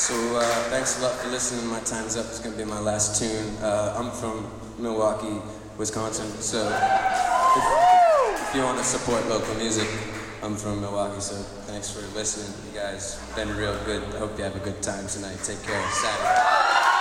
Thanks a lot for listening. My time's up. It's going to be my last tune. I'm from Milwaukee, Wisconsin, so if you want to support local music, I'm from Milwaukee, so thanks for listening. You guys been real good. I hope you have a good time tonight. Take care. Saturday.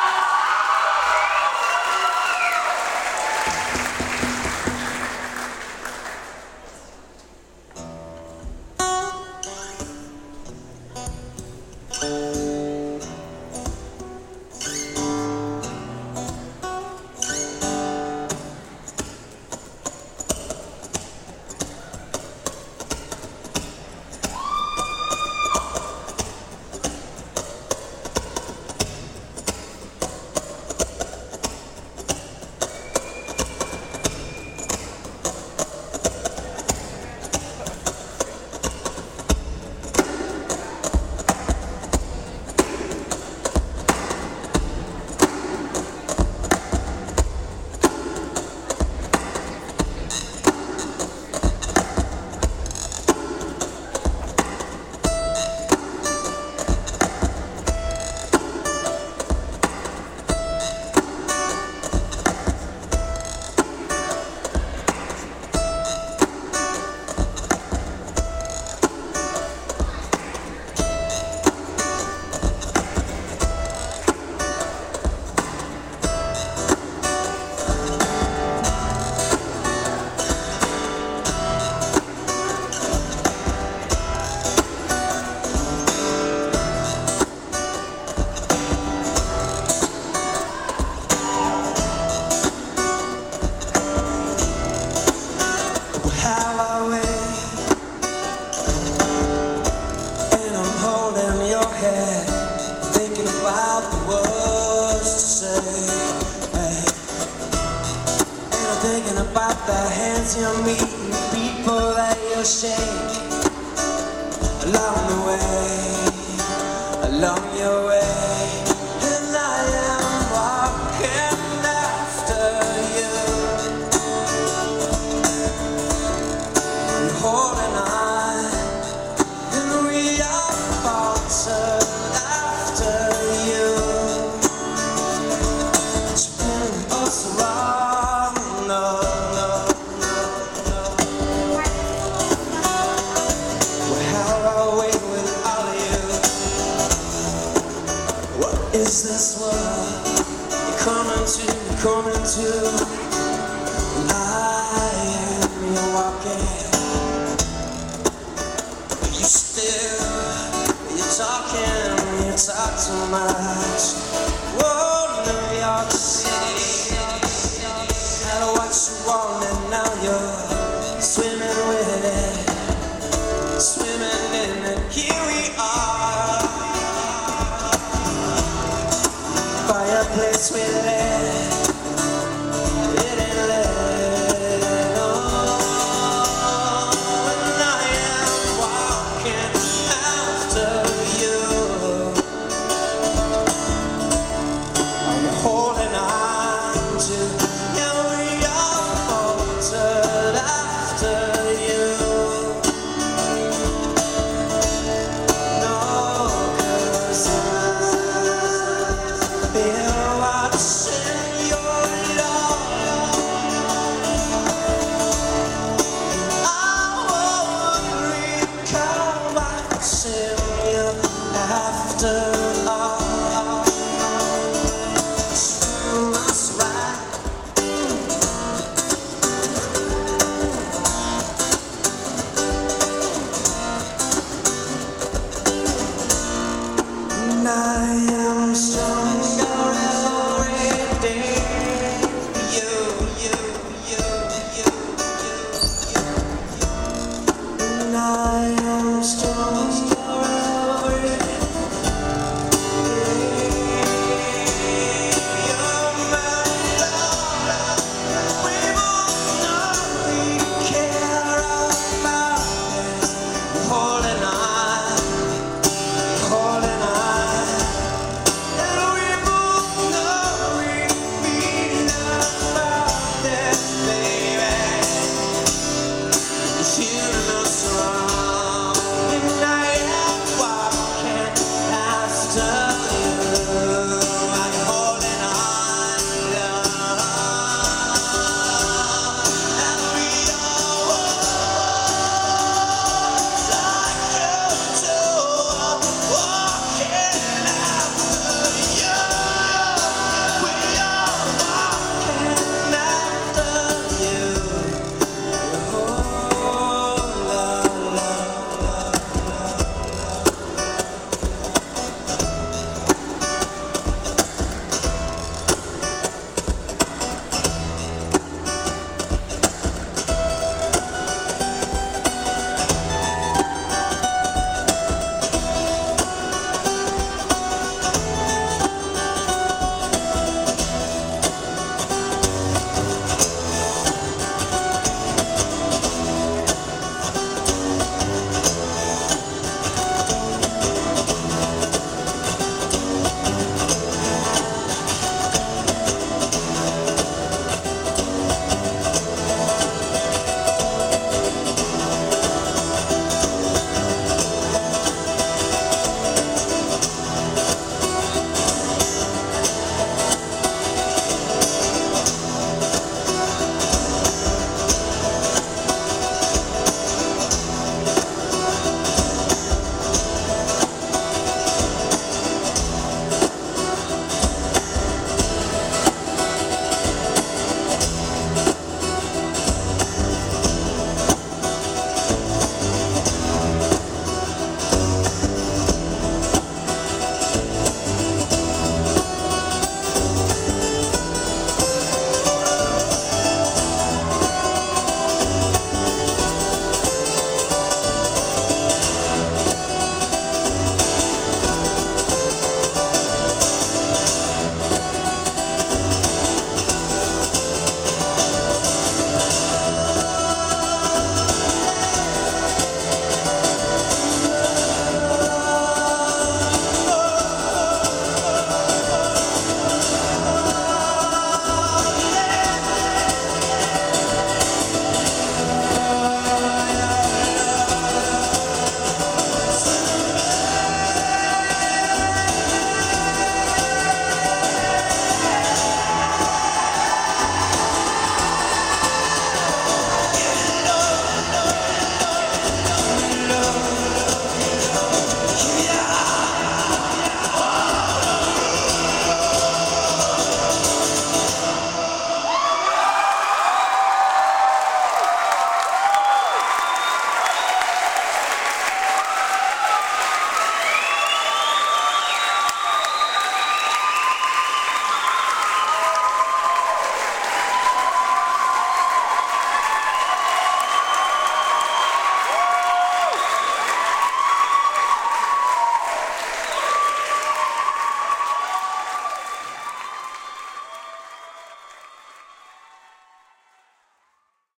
Thinking about the words to say, hey. And I'm thinking about the hands you're meeting, the people that you'll shake along the way, along your way. And I am walking after you, I'm holding on, and we are faltered. Is this what you're coming to? And I am your walking. You talk too much. Whoa, New York City. Had what you want and now you're swimming with it, swimming in it. Here we are. Fireplace with it, and let on. And I am walking after you. I'm holding on to, and we are faltered after you. After